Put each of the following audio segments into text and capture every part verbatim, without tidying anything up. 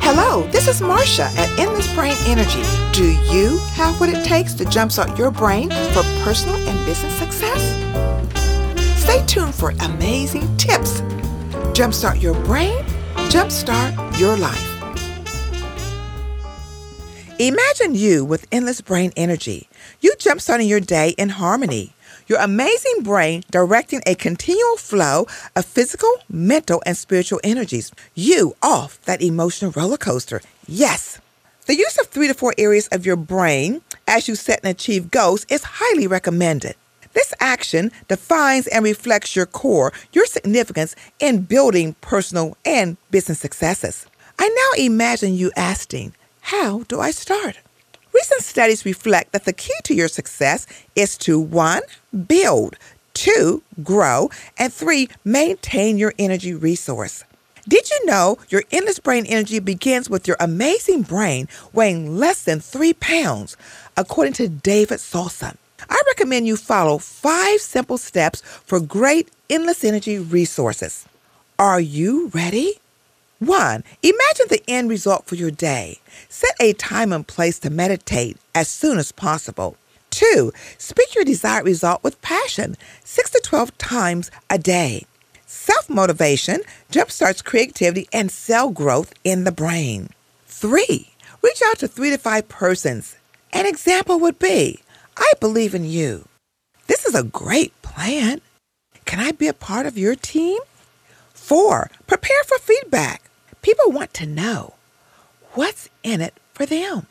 Hello, this is Marsha at Endless Brain Energy. Do you have what it takes to jumpstart your brain for personal and business success? Stay tuned for amazing tips. Jumpstart your brain, jumpstart your life. Imagine you with Endless Brain Energy. You jumpstarting your day in harmony. Your amazing brain directing a continual flow of physical, mental, and spiritual energies. You off that emotional roller coaster. Yes. The use of three to four areas of your brain as you set and achieve goals is highly recommended. This action defines and reflects your core, your significance in building personal and business successes. I now imagine you asking, how do I start? Recent studies reflect that the key to your success is to one, build, two, grow, and three, maintain your energy resource. Did you know your Endless Brain Energy begins with your amazing brain weighing less than three pounds, according to David Salsa? I recommend you follow five simple steps for great Endless Energy resources. Are you ready? One, imagine the end result for your day. Set a time and place to meditate as soon as possible. Two, speak your desired result with passion, six to twelve times a day. Self-motivation jumpstarts creativity and cell growth in the brain. Three, reach out to three to five persons. An example would be, I believe in you. This is a great plan. Can I be a part of your team? Four, prepare for feedback. People want to know what's in it for them.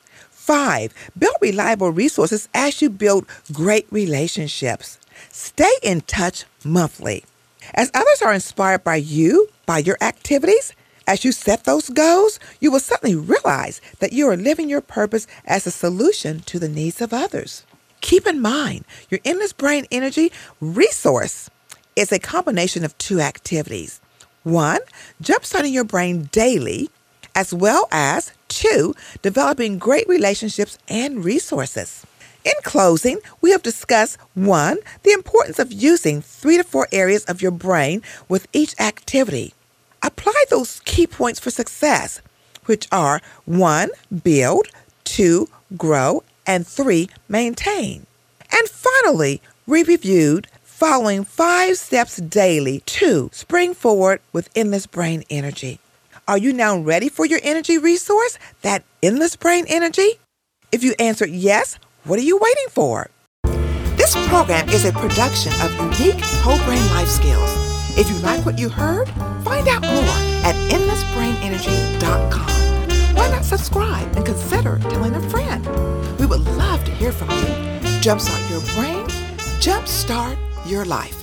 Five, build reliable resources as you build great relationships. Stay in touch monthly. As others are inspired by you, by your activities, as you set those goals, you will suddenly realize that you are living your purpose as a solution to the needs of others. Keep in mind, your Endless Brain Energy resource is a combination of two activities. One, jumpstarting your brain daily, as well as two, developing great relationships and resources. In closing, we have discussed one, the importance of using three to four areas of your brain with each activity. Apply those key points for success, which are one, build, two, grow, and three, maintain. And finally, we reviewed following five steps daily to spring forward with Endless Brain Energy. Are you now ready for your energy resource, that Endless Brain Energy? If you answered yes, what are you waiting for? This program is a production of Unique Whole Brain Life Skills. If you like what you heard, find out more at endless brain energy dot com. Why not subscribe and consider telling a friend? We would love to hear from you. Jumpstart your brain, jumpstart your life.